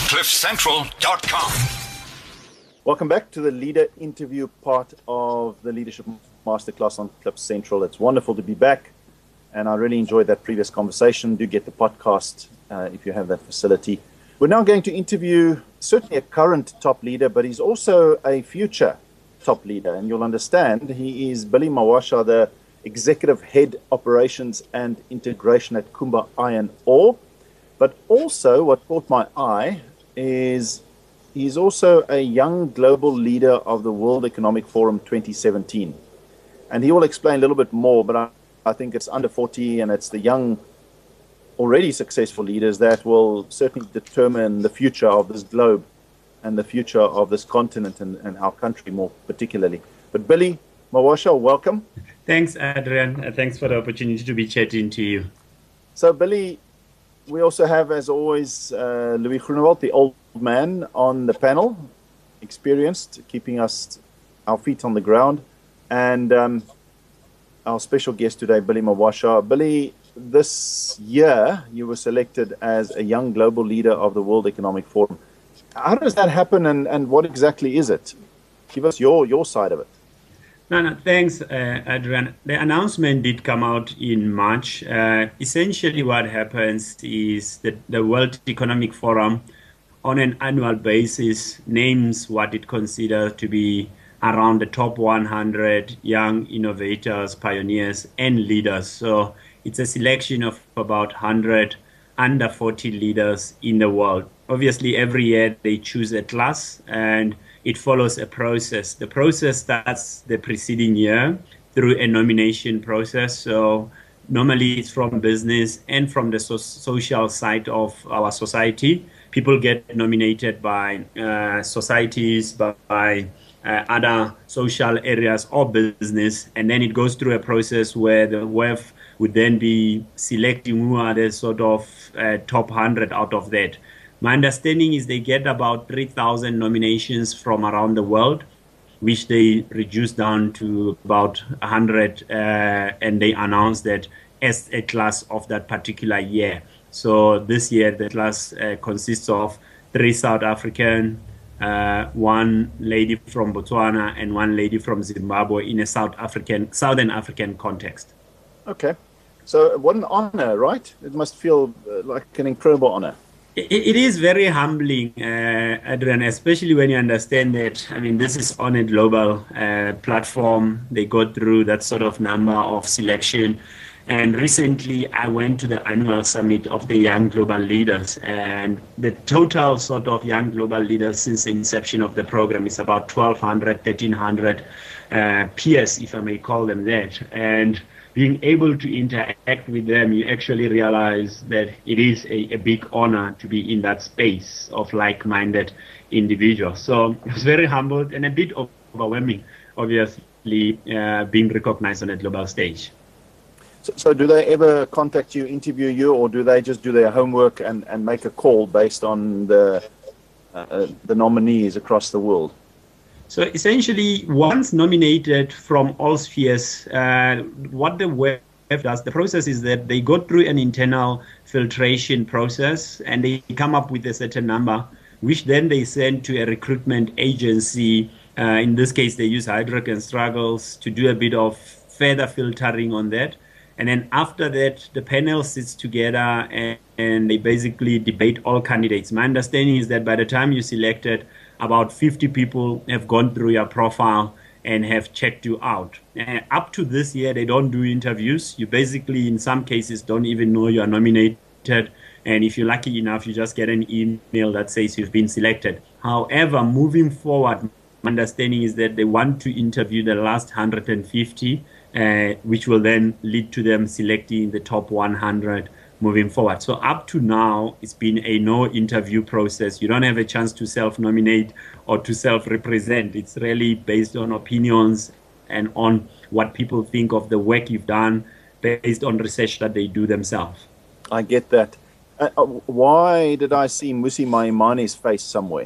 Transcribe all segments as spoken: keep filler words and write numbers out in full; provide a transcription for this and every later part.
cliff central dot com. Welcome back to the leader interview part of the Leadership Masterclass on Cliff Central. It's wonderful to be back, and I really enjoyed that previous conversation. Do get the podcast uh, if you have that facility. We're now going to interview certainly a current top leader, but he's also a future top leader, and you'll understand he is Billy Mawasha, the Executive Head Operations and Integration at Kumba Iron Ore. But also what caught my eye is he's also a young global leader of the World Economic Forum twenty seventeen. And he will explain a little bit more, but I, I think it's under forty, and it's the young, already successful leaders that will certainly determine the future of this globe and the future of this continent and, and our country more particularly. But Billy Mawasha, welcome. Thanks, Adrian. Uh, thanks for the opportunity to be chatting to you. So, Billy, we also have, as always, uh, Louis Groenewald, the old man on the panel, experienced, keeping us our feet on the ground. And um, our special guest today, Billy Mawasha. Billy, this year you were selected as a young global leader of the World Economic Forum. How does that happen, and, and what exactly is it? Give us your, your side of it. No, no, thanks, uh, Adrian. The announcement did come out in March. Uh, essentially what happens is that the World Economic Forum, on an annual basis, names what it considers to be around the top one hundred young innovators, pioneers, and leaders. So it's a selection of about one hundred under forty leaders in the world. Obviously, every year they choose a class, and it follows a process. The process starts the preceding year through a nomination process. So normally it's from business and from the so- social side of our society. People get nominated by uh, societies, by, by uh, other social areas or business. And then it goes through a process where the W E F would then be selecting who are the sort of uh, top one hundred out of that. My understanding is they get about three thousand nominations from around the world, which they reduce down to about one hundred, uh, and they announce that as a class of that particular year. So this year, the class uh, consists of three South African, uh, one lady from Botswana, and one lady from Zimbabwe in a South African, Southern African context. Okay. So what an honor, right? It must feel uh, like an incredible honor. It is very humbling, uh, Adrian, especially when you understand that, I mean, this is on a global uh, platform. They go through that sort of number of selection. And recently, I went to the annual summit of the Young Global Leaders. And the total sort of Young Global Leaders since the inception of the program is about twelve hundred, thirteen hundred uh, peers, if I may call them that. And being able to interact with them, you actually realize that it is a, a big honor to be in that space of like-minded individuals. So it was very humbled and a bit overwhelming, obviously, uh, being recognized on a global stage. So, so do they ever contact you, interview you, or do they just do their homework and, and make a call based on the, uh, the nominees across the world? So essentially, once nominated from all spheres, uh, what the W E F does, the process is that they go through an internal filtration process and they come up with a certain number, which then they send to a recruitment agency. Uh, in this case, they use Heidrick and Struggles to do a bit of further filtering on that. And then after that, the panel sits together and, and they basically debate all candidates. My understanding is that by the time you selected, about fifty people have gone through your profile and have checked you out. Uh, up to this year, they don't do interviews. You basically, in some cases, don't even know you are nominated. And if you're lucky enough, you just get an email that says you've been selected. However, moving forward, my understanding is that they want to interview the last one hundred fifty, uh, which will then lead to them selecting the top one hundred moving forward. So up to now, it's been a no interview process. You don't have a chance to self-nominate or to self-represent. It's really based on opinions and on what people think of the work you've done based on research that they do themselves. I get that. Uh, why did I see Mmusi Maimani's face somewhere?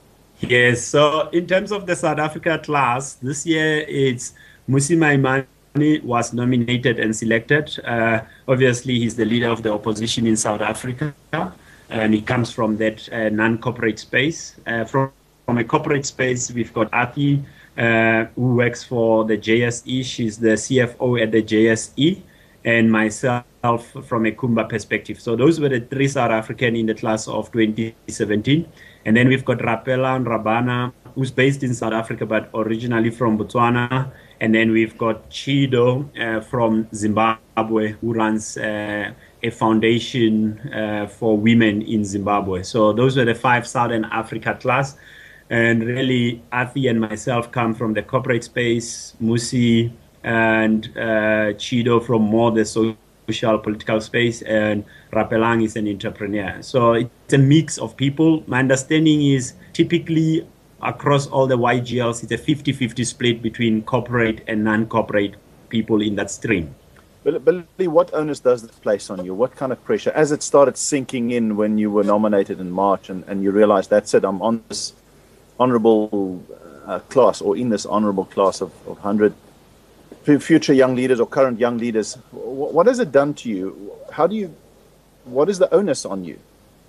Yes, so in terms of the South Africa class, this year it's Mmusi Maimani was nominated and selected. Uh, obviously, he's the leader of the opposition in South Africa. and it comes from that uh, non-corporate space. Uh, from, from a corporate space, we've got Athi, uh, who works for the J S E. She's the C F O at the J S E, and myself from a Kumba perspective. So those were the three South African in the class of twenty seventeen. And then we've got Rapeleng Rabana, who's based in South Africa, but originally from Botswana. And then we've got Chido uh, from Zimbabwe, who runs uh, a foundation uh, for women in Zimbabwe. So those were the five Southern Africa class. And really, Athi and myself come from the corporate space, Musi and uh, Chido from more the social political space, and Rapeleng is an entrepreneur. So it's a mix of people. My understanding is typically across all the Y G Ls, it's a fifty fifty split between corporate and non-corporate people in that stream. Billy, what onus does this place on you? What kind of pressure? As it started sinking in when you were nominated in March and, and you realized, that's it, I'm on this honorable uh, class, or in this honorable class of, of one hundred future young leaders or current young leaders, what, what has it done to you? How do you, what is the onus on you?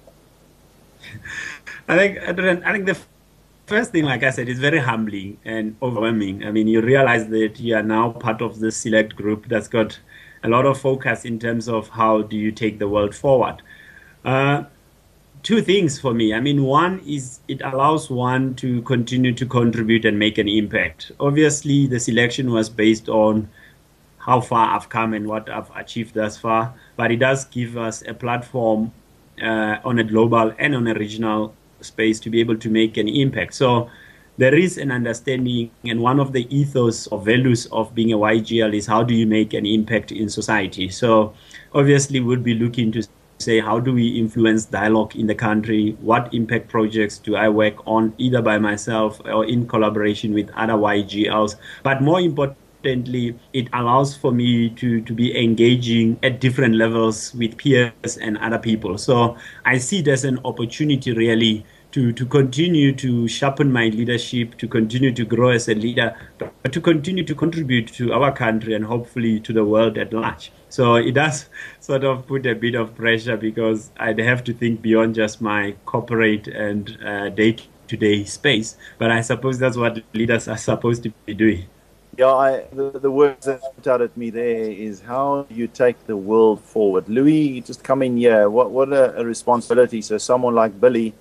I think, I think the first thing, like I said, is very humbling and overwhelming. I mean, you realize that you are now part of this select group that's got a lot of focus in terms of how do you take the world forward. Uh, two things for me. I mean, one is it allows one to continue to contribute and make an impact. Obviously, the selection was based on how far I've come and what I've achieved thus far, but it does give us a platform uh, on a global and on a regional space to be able to make an impact. So there is an understanding, and one of the ethos or values of being a Y G L is how do you make an impact in society. So obviously we'll be looking to say, how do we influence dialogue in the country? What impact projects do I work on, either by myself or in collaboration with other Y G Ls? But more importantly, it allows for me to, to be engaging at different levels with peers and other people. So I see it as an opportunity really to, to continue to sharpen my leadership, to continue to grow as a leader, but to continue to contribute to our country and hopefully to the world at large. So it does sort of put a bit of pressure because I'd have to think beyond just my corporate and uh, day-to-day space. But I suppose that's what leaders are supposed to be doing. Yeah, I, the, the words that jumped out at me there is how you take the world forward. Louis, just come in here. What, what a, a responsibility. So someone like Billy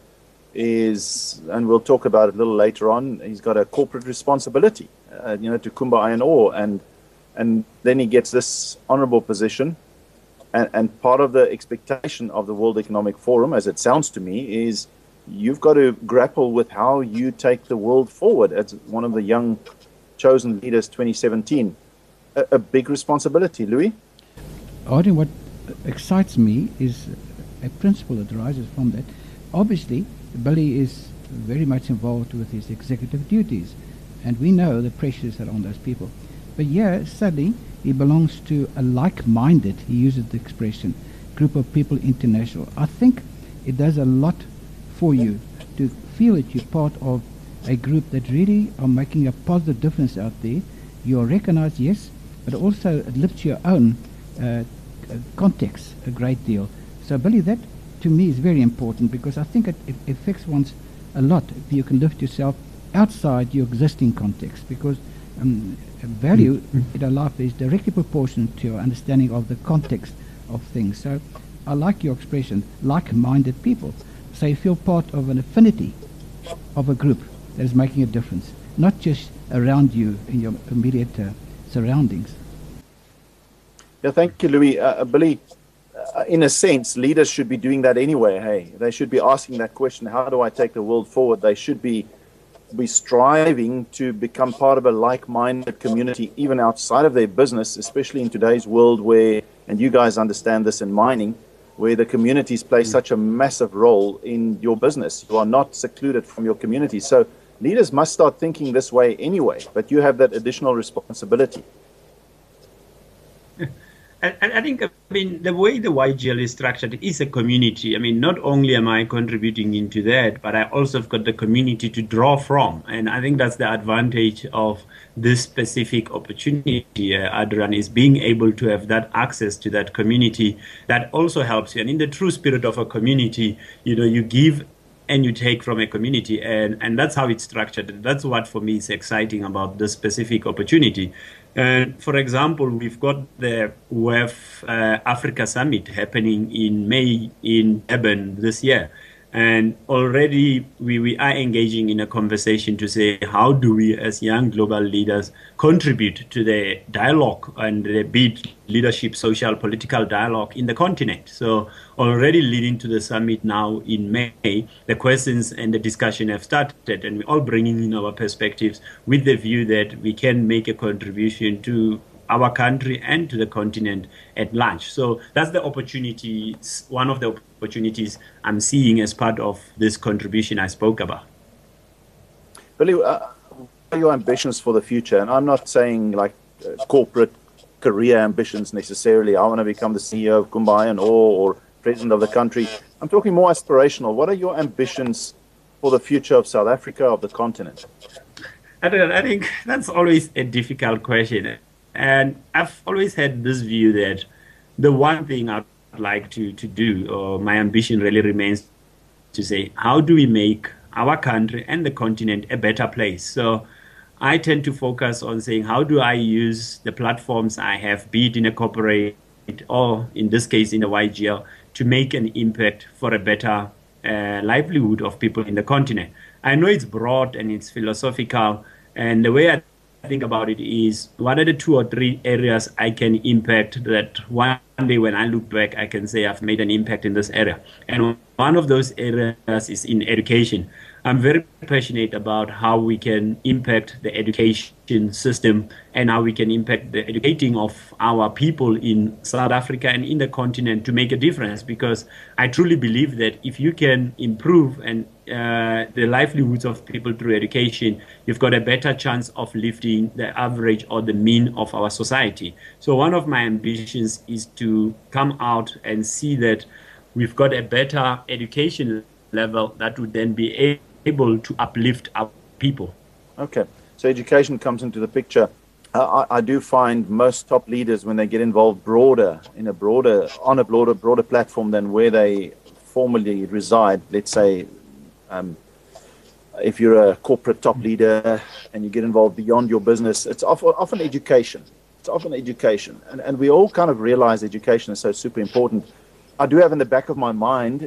is, and we'll talk about it a little later on, he's got a corporate responsibility, uh, you know, to Kumba Iron Ore, and and then he gets this honorable position, and, and part of the expectation of the World Economic Forum, as it sounds to me, is you've got to grapple with how you take the world forward as one of the young chosen leaders twenty seventeen. A, a big responsibility, Louis. Arden, what excites me is a principle that arises from that. Obviously, Billy is very much involved with his executive duties, and we know the pressures that are on those people. But yeah, sadly, he belongs to a like-minded, he uses the expression, group of people international. I think it does a lot for you to feel that you're part of a group that really are making a positive difference out there. You're recognized, yes, but also it lifts your own uh, context a great deal. So Billy, that to me is very important, because I think it, it affects one a lot if you can lift yourself outside your existing context, because um, value mm-hmm. in our life is directly proportional to your understanding of the context of things. So I like your expression, like-minded people. So you feel part of an affinity of a group that is making a difference, not just around you in your immediate uh, surroundings. Yeah, thank you, Louis. Uh, Billy, uh, in a sense, leaders should be doing that anyway. Hey, they should be asking that question: how do I take the world forward? They should be be striving to become part of a like-minded community, even outside of their business, especially in today's world where, and you guys understand this in mining, where the communities play such a massive role in your business. You are not secluded from your community. So leaders must start thinking this way anyway, but you have that additional responsibility. I, I think, I mean, the way the Y G L is structured is a community. I mean, not only am I contributing into that, but I also have got the community to draw from. And I think that's the advantage of this specific opportunity, uh, Adrian, is being able to have that access to that community that also helps you. And in the true spirit of a community, you know, you give and you take from a community, and, and that's how it's structured. That's what, for me, is exciting about this specific opportunity. And for example, we've got the W E F uh, Africa Summit happening in May in Durban this year. And already we, we are engaging in a conversation to say, how do we as young global leaders contribute to the dialogue and the big leadership, social, political dialogue in the continent? So already leading to the summit now in May, the questions and the discussion have started, and we're all bringing in our perspectives with the view that we can make a contribution to our country and to the continent at large. So that's the opportunity, one of the opportunities I'm seeing as part of this contribution I spoke about. Billy, uh, what are your ambitions for the future? And I'm not saying like uh, corporate career ambitions necessarily. I want to become the C E O of Kumbayan or, or president of the country. I'm talking more aspirational. What are your ambitions for the future of South Africa, of the continent? I, don't, I think that's always a difficult question. And I've always had this view that the one thing I'd like to, to do, or my ambition really remains to say, how do we make our country and the continent a better place? So I tend to focus on saying, how do I use the platforms I have, be it in a corporate or in this case in the Y G L, to make an impact for a better uh, livelihood of people in the continent? I know it's broad and it's philosophical, and the way I think about it is, what are the two or three areas I can impact that one day when I look back, I can say I've made an impact in this area? And one of those areas is in education. I'm very passionate about how we can impact the education system and how we can impact the educating of our people in South Africa and in the continent to make a difference, because I truly believe that if you can improve and uh, the livelihoods of people through education, you've got a better chance of lifting the average or the mean of our society. So one of my ambitions is to come out and see that we've got a better education level that would then be able able to uplift our people. Okay, so education comes into the picture. Uh, I, I do find most top leaders, when they get involved broader, in a broader, on a broader, broader platform than where they formally reside, let's say, um, if you're a corporate top leader and you get involved beyond your business, it's often, often education. It's often education. And, and we all kind of realize education is so super important. I do have in the back of my mind,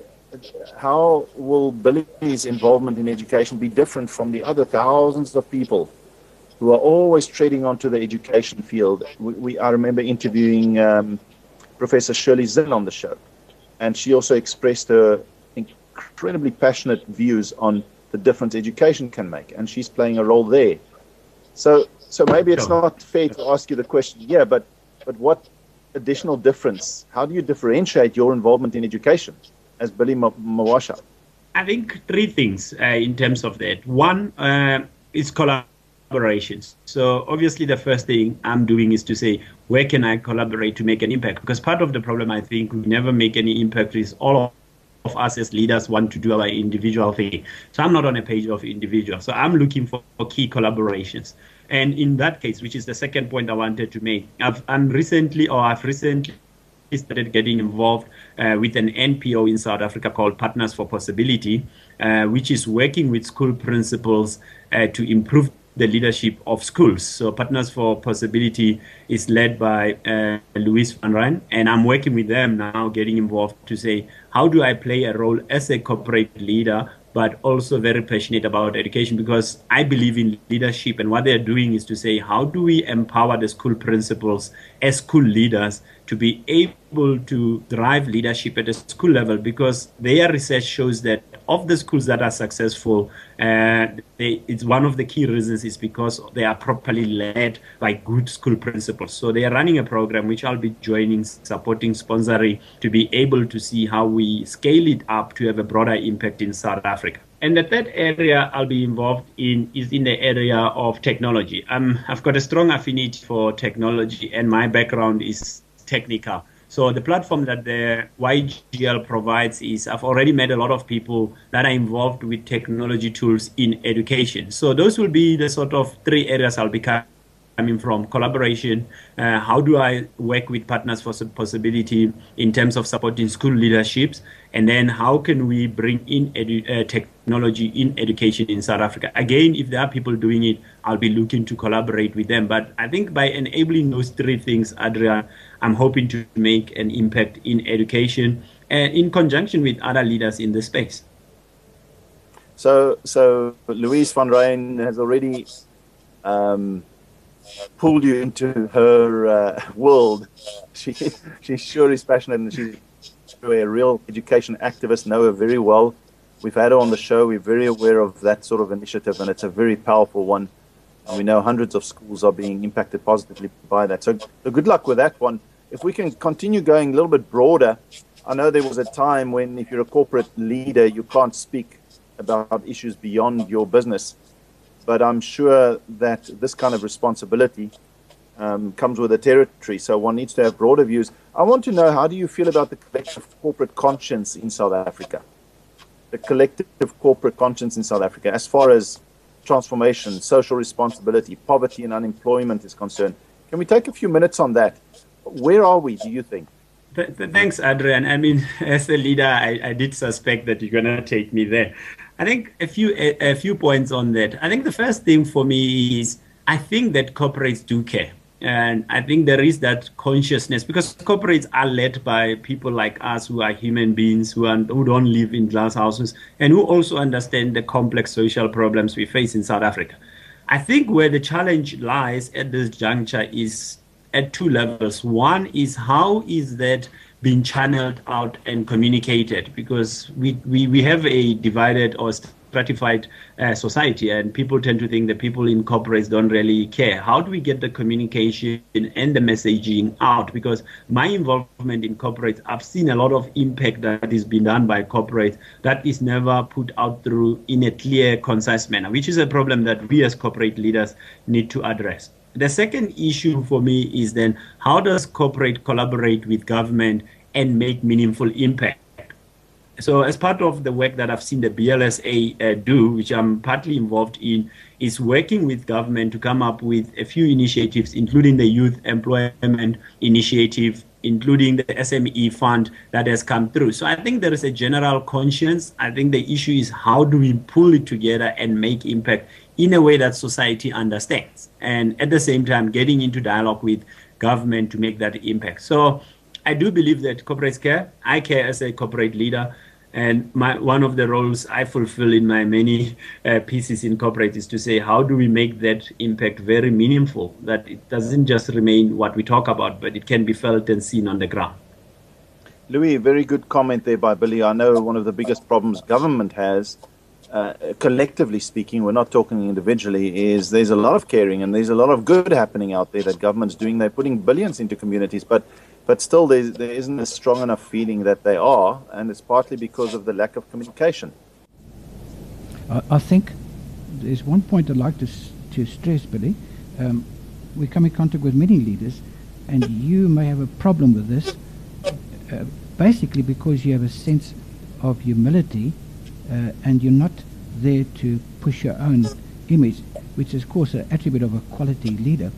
how will Billy's involvement in education be different from the other thousands of people who are always treading onto the education field? We, we I remember interviewing um, Professor Shirley Zinn on the show, and she also expressed her incredibly passionate views on the difference education can make, and she's playing a role there. So, so maybe it's not fair to ask you the question, yeah, but but what additional difference? How do you differentiate your involvement in education as Billy Mawasha? I think three things uh, in terms of that. One uh, is collaborations. So obviously the first thing I'm doing is to say, where can I collaborate to make an impact? Because part of the problem, I think, we never make any impact is all of us as leaders want to do our individual thing. So I'm not on a page of individual. So I'm looking for, for key collaborations. And in that case, which is the second point I wanted to make, I've, I'm recently, or I've recently started getting involved uh, with an N P O in South Africa called Partners for Possibility, uh, which is working with school principals uh, to improve the leadership of schools. So Partners for Possibility is led by uh, Louise van Rijn, and I'm working with them now, getting involved to say, how do I play a role as a corporate leader, but also very passionate about education, because I believe in leadership, and what they're doing is to say, how do we empower the school principals as school leaders to be able to drive leadership at a school level, because their research shows that of the schools that are successful, uh, they, it's one of the key reasons is because they are properly led by good school principals. So they are running a program which I'll be joining, supporting, sponsoring, to be able to see how we scale it up to have a broader impact in South Africa. And the third area I'll be involved in is in the area of technology. Um, I've got a strong affinity for technology, and my background is technical. So the platform that the Y G L provides is I've already met a lot of people that are involved with technology tools in education. So those will be the sort of three areas I'll be coming from: collaboration, uh, how do I work with partners for possibility in terms of supporting school leaderships, and then how can we bring in edu uh, technology in education in South Africa. Again, if there are people doing it, I'll be looking to collaborate with them. But I think by enabling those three things, Adrian, I'm hoping to make an impact in education and in conjunction with other leaders in the space. So, so Louise van Ryn has already um, pulled you into her uh, world. She, she sure is passionate, and she's a real education activist. Know her very well. We've had her on the show. We're very aware of that sort of initiative, and it's a very powerful one. And we know hundreds of schools are being impacted positively by that. So, so good luck with that one. If we can continue going a little bit broader, I know there was a time when if you're a corporate leader, you can't speak about issues beyond your business. But I'm sure that this kind of responsibility um, comes with the territory. So one needs to have broader views. I want to know, how do you feel about the collective corporate conscience in South Africa? The collective corporate conscience in South Africa, as far as transformation, social responsibility, poverty and unemployment is concerned. Can we take a few minutes on that? Where are we, do you think? Th th thanks, Adrian. I mean, as a leader, I, I did suspect that you're going to take me there. I think a few a, a few points on that. I think the first thing for me is I think that corporates do care. And I think there is that consciousness, because corporates are led by people like us who are human beings, who, are, who don't live in glass houses, and who also understand the complex social problems we face in South Africa. I think where the challenge lies at this juncture is at two levels. One is, how is that being channeled out and communicated? Because we, we, we have a divided or stratified uh, society, and people tend to think that people in corporates don't really care. How do we get the communication and the messaging out? Because my involvement in corporates, I've seen a lot of impact that is being done by corporates that is never put out through in a clear, concise manner, which is a problem that we as corporate leaders need to address. The second issue for me is then, how does corporate collaborate with government and make meaningful impact? So as part of the work that I've seen the B L S A uh, do, which I'm partly involved in, is working with government to come up with a few initiatives, including the Youth Employment Initiative, including the S M E fund that has come through. So I think there is a general conscience. I think the issue is, how do we pull it together and make impact in a way that society understands, and at the same time getting into dialogue with government to make that impact. So I do believe that corporates care. I care as a corporate leader, and my, one of the roles I fulfill in my many uh, pieces in corporate is to say, how do we make that impact very meaningful, that it doesn't just remain what we talk about, but it can be felt and seen on the ground. Louis, very good comment there by Billy. I know one of the biggest problems government has, uh, collectively speaking, we're not talking individually, is there's a lot of caring and there's a lot of good happening out there that government's doing. They're putting billions into communities, but But still, there, there isn't a strong enough feeling that they are, and it's partly because of the lack of communication. I, I think there's one point I'd like to, to stress, Billy. Um, we come in contact with many leaders, and you may have a problem with this, uh, basically because you have a sense of humility, uh, and you're not there to push your own image, which is, of course, an attribute of a quality leader.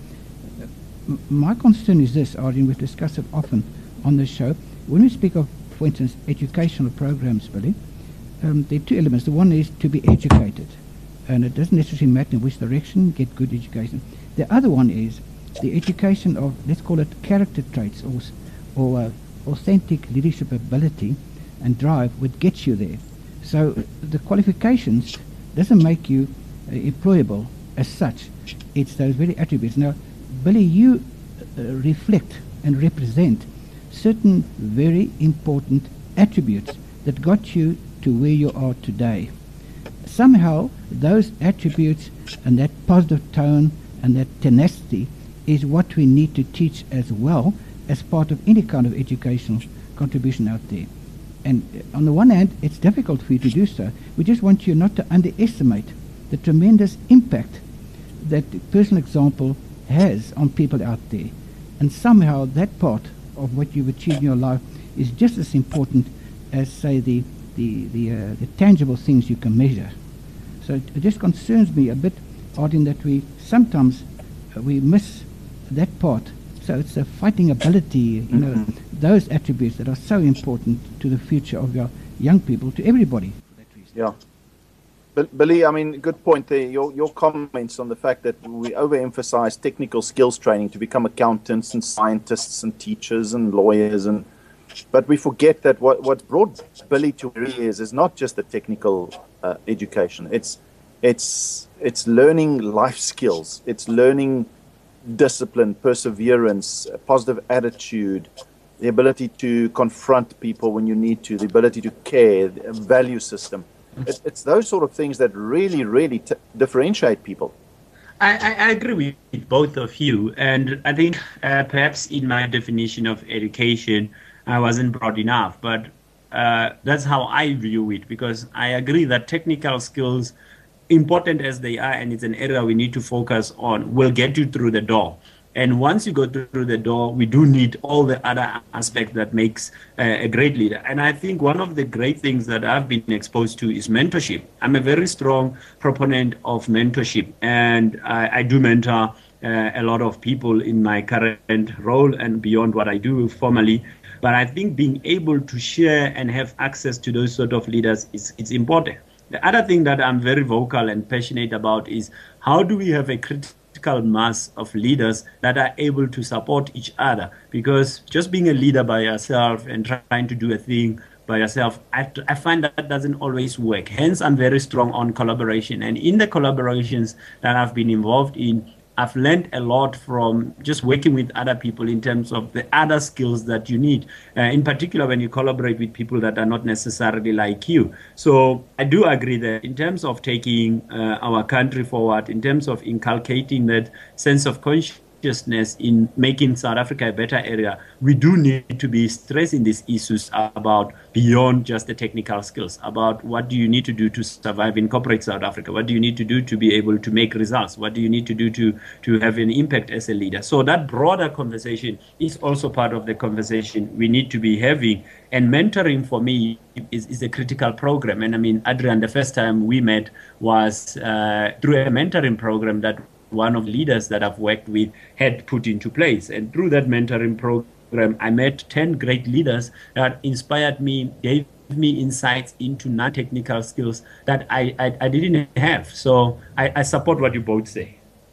My concern is this, Arjen, we've discussed it often on the show. When we speak of, for instance, educational programs, Billy, um, there are two elements. The one is to be educated, and it doesn't necessarily matter in which direction, get good education. The other one is the education of, let's call it character traits, or, or uh, authentic leadership ability and drive, which gets you there. So the qualifications doesn't make you uh, employable as such. It's those very attributes. Now, Billy, you uh, reflect and represent certain very important attributes that got you to where you are today. Somehow, those attributes and that positive tone and that tenacity is what we need to teach as well as part of any kind of educational contribution out there. And on the one hand, it's difficult for you to do so. We just want you not to underestimate the tremendous impact that the personal example has on people out there, and somehow that part of what you've achieved in your life is just as important as, say, the the the, uh, the tangible things you can measure. So it, it just concerns me a bit, Arden, that we sometimes uh, we miss that part. So it's a fighting ability, you mm-hmm. know, those attributes that are so important to the future of your young people, to everybody. Yeah. Billy, I mean, good point there. Your your comments on the fact that we overemphasize technical skills training to become accountants and scientists and teachers and lawyers, and but we forget that what what brought Billy to where he is is not just the technical uh, education. It's it's it's learning life skills. It's learning discipline, perseverance, a positive attitude, the ability to confront people when you need to, the ability to care, the value system. It's, it's those sort of things that really, really t- differentiate people. I, I, I agree with both of you. And I think uh, perhaps in my definition of education, I wasn't broad enough. But uh, that's how I view it, because I agree that technical skills, important as they are, and it's an area we need to focus on, will get you through the door. And once you go through the door, we do need all the other aspects that makes uh, a great leader. And I think one of the great things that I've been exposed to is mentorship. I'm a very strong proponent of mentorship, and I, I do mentor uh, a lot of people in my current role and beyond what I do formally. But I think being able to share and have access to those sort of leaders is it's important. The other thing that I'm very vocal and passionate about is how do we have a critical mass of leaders that are able to support each other, because just being a leader by yourself and trying to do a thing by yourself, I, I find that, that doesn't always work. Hence, I'm very strong on collaboration, and in the collaborations that I've been involved in, I've learned a lot from just working with other people in terms of the other skills that you need, uh, in particular when you collaborate with people that are not necessarily like you. So I do agree that in terms of taking uh, our country forward, in terms of inculcating that sense of consciousness in making South Africa a better area, we do need to be stressing these issues about beyond just the technical skills, about what do you need to do to survive in corporate South Africa, what do you need to do to be able to make results, what do you need to do to, to have an impact as a leader. So that broader conversation is also part of the conversation we need to be having. And mentoring for me is, is a critical program. And I mean, Adrian, the first time we met was uh, through a mentoring program that one of the leaders that I've worked with had put into place. And through that mentoring program, I met ten great leaders that inspired me, gave me insights into non-technical skills that I, I, I didn't have. So I, I support what you both say.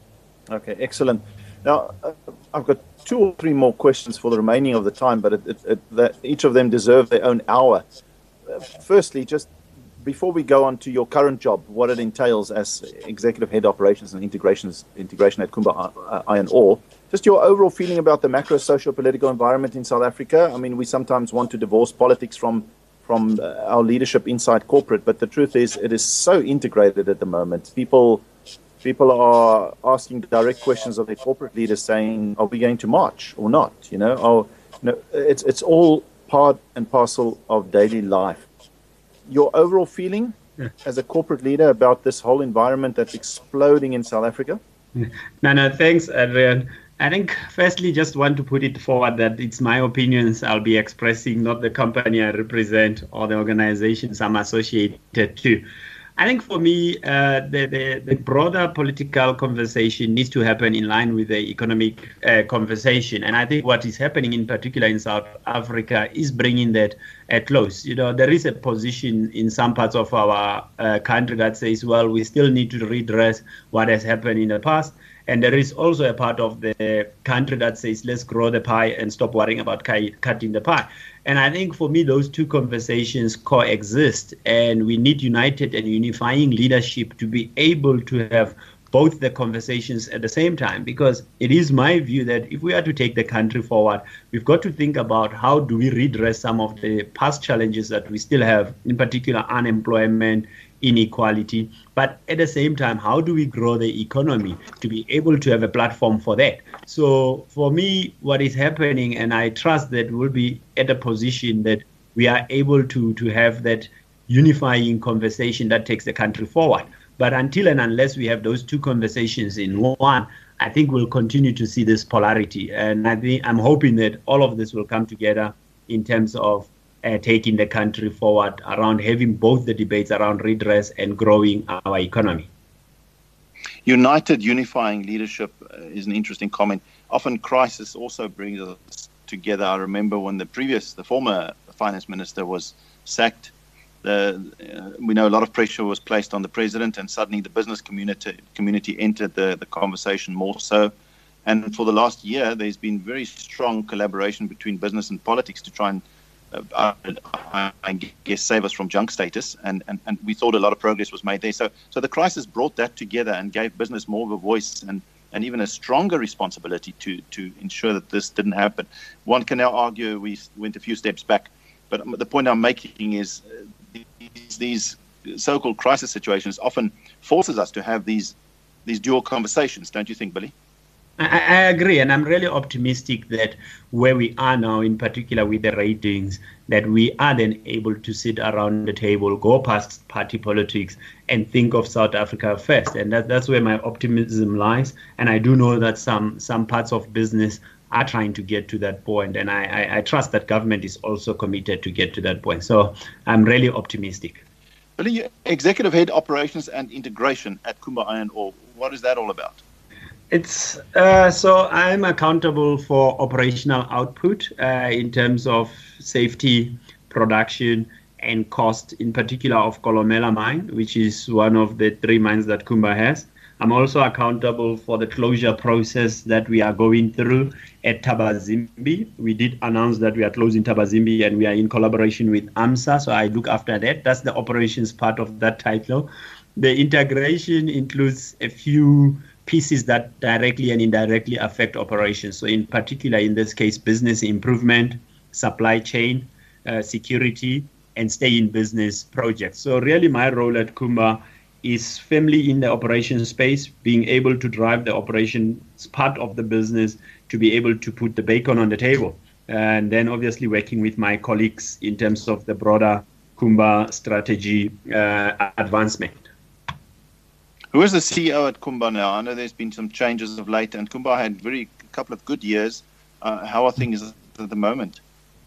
Okay, excellent. Now, uh, I've got two or three more questions for the remaining of the time, but it, it, it, that each of them deserve their own hour. Uh, firstly, just before we go on to your current job, what it entails as executive head operations and integrations integration at Kumba Iron Ore, just your overall feeling about the macro socio-political environment in South Africa. I mean, we sometimes want to divorce politics from from uh, our leadership inside corporate, but the truth is it is so integrated at the moment. People people are asking direct questions of their corporate leaders saying, are we going to march or not? You know, or, you know it's it's all part and parcel of daily life. Your overall feeling yeah. as a corporate leader about this whole environment that's exploding in South Africa? No, no, thanks, Adrian. I think, firstly, just want to put it forward that it's my opinions I'll be expressing, not the company I represent or the organizations I'm associated to. I think for me, uh, the, the, the broader political conversation needs to happen in line with the economic uh, conversation. And I think what is happening in particular in South Africa is bringing that uh, close. You know, there is a position in some parts of our uh, country that says, well, we still need to redress what has happened in the past. And there is also a part of the country that says, let's grow the pie and stop worrying about cutting the pie. And I think for me, those two conversations coexist, and we need united and unifying leadership to be able to have both the conversations at the same time, because it is my view that if we are to take the country forward, we've got to think about how do we redress some of the past challenges that we still have, in particular unemployment, inequality, but at the same time, how do we grow the economy to be able to have a platform for that? So for me, what is happening, and I trust that we'll be at a position that we are able to, to have that unifying conversation that takes the country forward. But until and unless we have those two conversations in one, I think we'll continue to see this polarity. And I think I'm hoping that all of this will come together in terms of uh, taking the country forward around having both the debates around redress and growing our economy. United, unifying leadership uh, is an interesting comment. Often crisis also brings us together. I remember when the previous, the former finance minister was sacked, the, uh, we know a lot of pressure was placed on the president, and suddenly the business community community entered the, the conversation more so. And for the last year, there's been very strong collaboration between business and politics to try and, uh, I, I guess, save us from junk status. And, and, and we thought a lot of progress was made there. So, so the crisis brought that together and gave business more of a voice and, and even a stronger responsibility to, to ensure that this didn't happen. One can now argue we went a few steps back. But the point I'm making is uh, these, these so-called crisis situations often forces us to have these these dual conversations, don't you think, Billy? I, I agree, and I'm really optimistic that where we are now, in particular with the ratings, that we are then able to sit around the table, go past party politics, and think of South Africa first. And that, that's where my optimism lies. And I do know that some some parts of business are trying to get to that point, and I, I, I trust that government is also committed to get to that point. So I'm really optimistic. Billy, Executive Head Operations and Integration at Kumba Iron Ore, what is that all about? It's uh, so I'm accountable for operational output uh, in terms of safety, production, and cost, in particular of Kolomela mine, which is one of the three mines that Kumba has. I'm also accountable for the closure process that we are going through at Thabazimbi. We did announce that we are closing Thabazimbi, and we are in collaboration with AMSA, so I look after that. That's the operations part of that title. The integration includes a few pieces that directly and indirectly affect operations. So in particular, in this case, business improvement, supply chain, uh, security, and stay in business projects. So really my role at Kumba is firmly in the operation space, being able to drive the operations part of the business to be able to put the bacon on the table. And then obviously working with my colleagues in terms of the broader Kumba strategy uh, advancement. Who is the C E O at Kumba now? I know there's been some changes of late, and Kumba had very a couple of good years. Uh, how are things at the moment?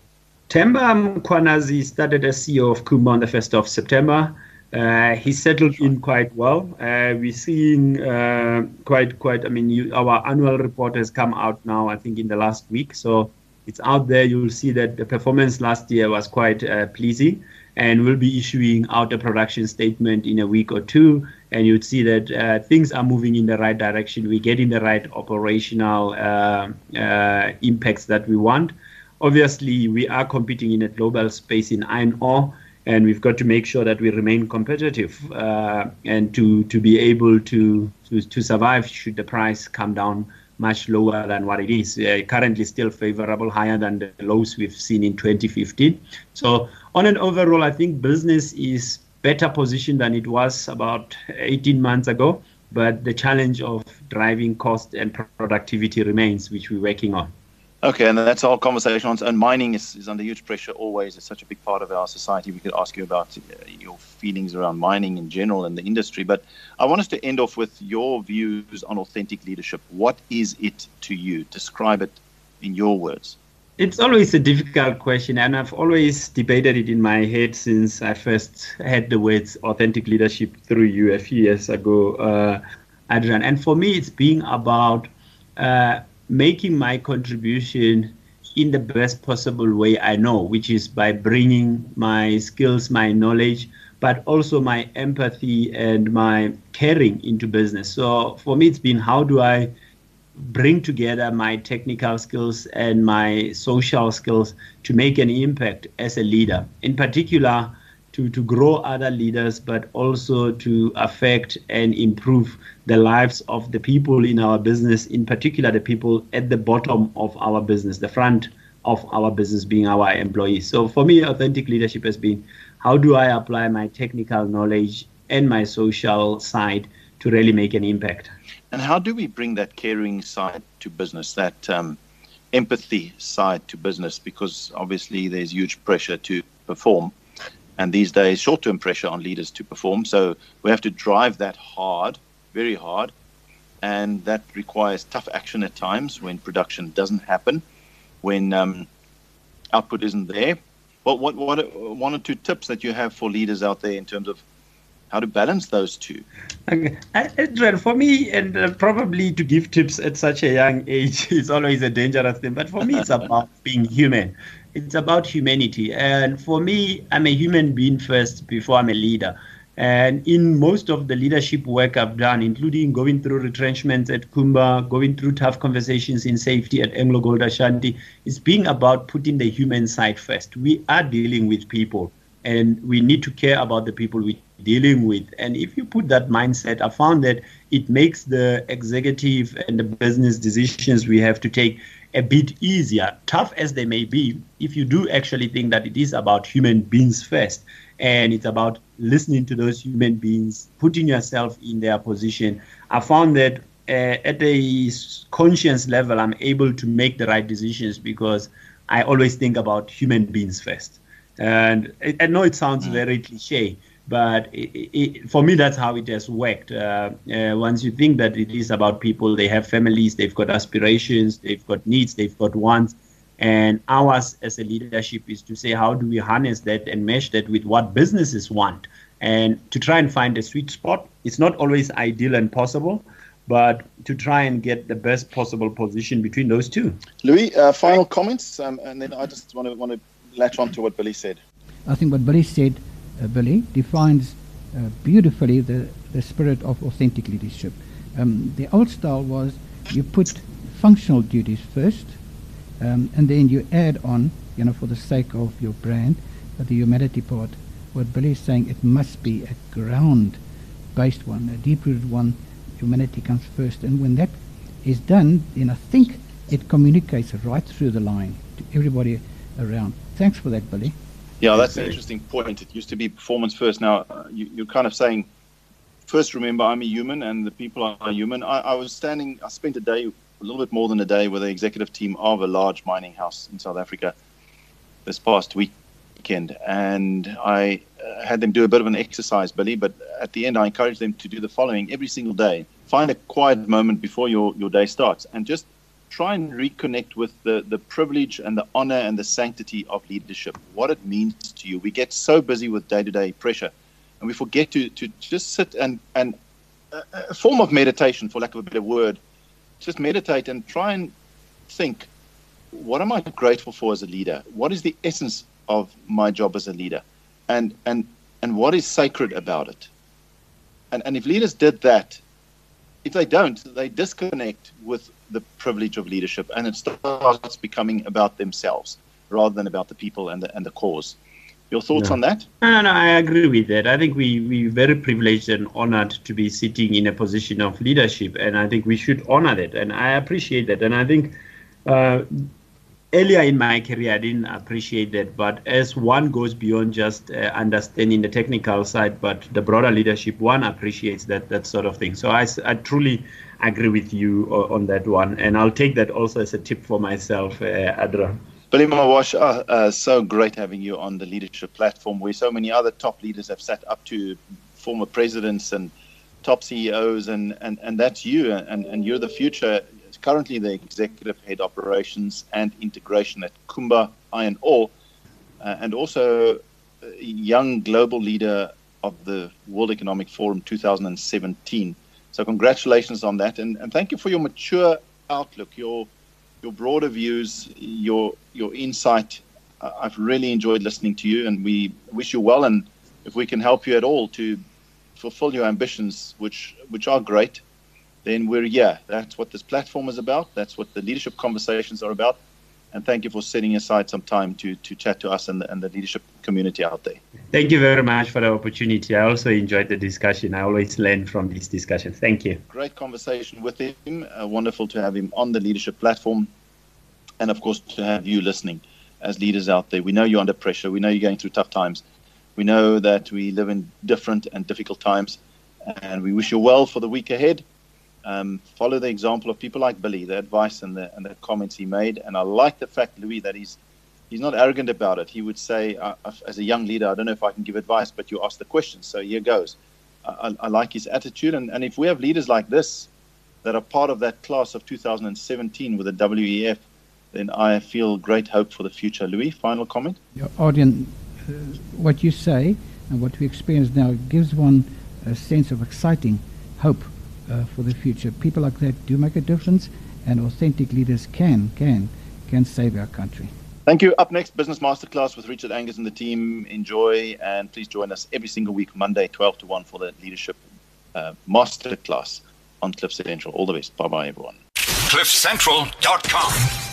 Themba Mkhwanazi started as C E O of Kumba on the first of September. Uh, he settled in quite well. Uh, we're seeing uh, quite, quite, I mean, you, our annual report has come out now, I think, in the last week. So it's out there. You'll see that the performance last year was quite uh, pleasing. And we'll be issuing out a production statement in a week or two. And you'd see that uh, things are moving in the right direction. We're getting the right operational uh, uh, impacts that we want. Obviously, we are competing in a global space in iron ore. And we've got to make sure that we remain competitive uh, and to, to be able to, to to survive should the price come down much lower than what it is. Uh, currently still favorable, higher than the lows we've seen in twenty fifteen. So on an overall, I think business is better positioned than it was about eighteen months ago. But the challenge of driving cost and productivity remains, which we're working on. Okay, and that's our conversation on. And mining is, is under huge pressure always. It's such a big part of our society. We could ask you about uh, your feelings around mining in general and the industry. But I want us to end off with your views on authentic leadership. What is it to you? Describe it in your words. It's always a difficult question, and I've always debated it in my head since I first heard the words authentic leadership through you a few years ago, uh, Adrian. And for me, it's being about uh, making my contribution in the best possible way I know, which is by bringing my skills, my knowledge, but also my empathy and my caring into business. So for me, it's been how do I bring together my technical skills and my social skills to make an impact as a leader, in particular to, to grow other leaders, but also to affect and improve the lives of the people in our business, in particular the people at the bottom of our business, the front of our business being our employees. So for me, authentic leadership has been how do I apply my technical knowledge and my social side to really make an impact. And how do we bring that caring side to business, that um, empathy side to business? Because obviously there's huge pressure to perform. And these days, short-term pressure on leaders to perform. So we have to drive that hard, very hard. and that requires tough action at times when production doesn't happen, when um, output isn't there. What, what, what, one or two tips that you have for leaders out there in terms of how to balance those two? Okay. Adrian, for me, and uh, probably to give tips at such a young age is always a dangerous thing. But for me, it's about being human. It's about humanity. And for me, I'm a human being first before I'm a leader. And in most of the leadership work I've done, including going through retrenchments at Kumba, going through tough conversations in safety at Anglo Gold Ashanti, it's being about putting the human side first. We are dealing with people, and we need to care about the people we're dealing with. And if you put that mindset, I found that it makes the executive and the business decisions we have to take a bit easier, tough as they may be, if you do actually think that it is about human beings first. And it's about listening to those human beings, putting yourself in their position. I found that uh, at a conscious level, I'm able to make the right decisions because I always think about human beings first. And I know it sounds very cliche, but it, it, for me, that's how it has worked. Uh, uh, once you think that it is about people, they have families, they've got aspirations, they've got needs, they've got wants. And ours as a leadership is to say, how do we harness that and mesh that with what businesses want? And to try and find a sweet spot. It's not always ideal and possible, but to try and get the best possible position between those two. Louis, uh, final comments, um, and then I just want to want to latch on to what Billy said. I think what Billy said, uh, Billy, defines uh, beautifully the, the spirit of authentic leadership. Um, the old style was you put functional duties first, Um, and then you add on, you know, for the sake of your brand, uh, the humanity part. What Billy is saying, it must be a ground-based one, a deep-rooted one. Humanity comes first. And when that is done, then I think it communicates right through the line to everybody around. Thanks for that, Billy. Yeah, that's an interesting point. It used to be performance first. Now, uh, you, you're kind of saying, first remember, I'm a human and the people are human. I, I was standing, I spent a day, a little bit more than a day, with the executive team of a large mining house in South Africa this past weekend. And I uh, had them do a bit of an exercise, Billy, but at the end I encouraged them to do the following every single day. Find a quiet moment before your, your day starts and just try and reconnect with the, the privilege and the honor and the sanctity of leadership, what it means to you. We get so busy with day-to-day pressure and we forget to, to just sit and, and uh, a form of meditation, for lack of a better word, just meditate and try and think, what am I grateful for as a leader? What is the essence of my job as a leader? And and and what is sacred about it? And and if leaders did that, if they don't, they disconnect with the privilege of leadership and it starts becoming about themselves rather than about the people and the and the cause. Your thoughts no. on that? No, no, I agree with that. I think we, we're very privileged and honored to be sitting in a position of leadership, and I think we should honor that, and I appreciate that. And I think uh, earlier in my career, I didn't appreciate that, but as one goes beyond just uh, understanding the technical side, but the broader leadership, one appreciates that that sort of thing. So I, I truly agree with you on that one, and I'll take that also as a tip for myself, uh, Adra. Billy Mawash, uh, uh, so great having you on the leadership platform where so many other top leaders have sat up to former presidents and top C E Os, and, and, and that's you, and, and you're the future. Currently the executive head operations and integration at Kumba Iron Ore, uh, and also a young global leader of the World Economic Forum two thousand seventeen. So congratulations on that, and, and thank you for your mature outlook, your your broader views, your your insight. Uh, I've really enjoyed listening to you, and we wish you well. And if we can help you at all to fulfill your ambitions, which which are great, then we're here. That's what this platform is about. That's what the leadership conversations are about. And thank you for setting aside some time to to chat to us and the, and the leadership community out there. Thank you very much for the opportunity. I also enjoyed the discussion. I always learn from these discussions. Thank you. Great conversation with him. Uh, wonderful to have him on the leadership platform. And of course, to have you listening as leaders out there. We know you're under pressure. We know you're going through tough times. We know that we live in different and difficult times. And we wish you well for the week ahead. Um, follow the example of people like Billy, the advice and the and the comments he made. And I like the fact, Louis, that he's he's not arrogant about it. He would say, uh, as a young leader, I don't know if I can give advice, but you ask the questions. So here goes. I, I like his attitude. And, and if we have leaders like this that are part of that class of two thousand seventeen with the W E F, then I feel great hope for the future. Louis, final comment? Yeah, Ardian, uh, what you say and what we experience now gives one a sense of exciting hope uh, for the future. People like that do make a difference, and authentic leaders can, can, can save our country. Thank you. Up next, Business Masterclass with Richard Angus and the team. Enjoy, and please join us every single week, Monday, twelve to one, for the Leadership uh, Masterclass on Cliff Central. All the best. Bye-bye, everyone. cliff central dot com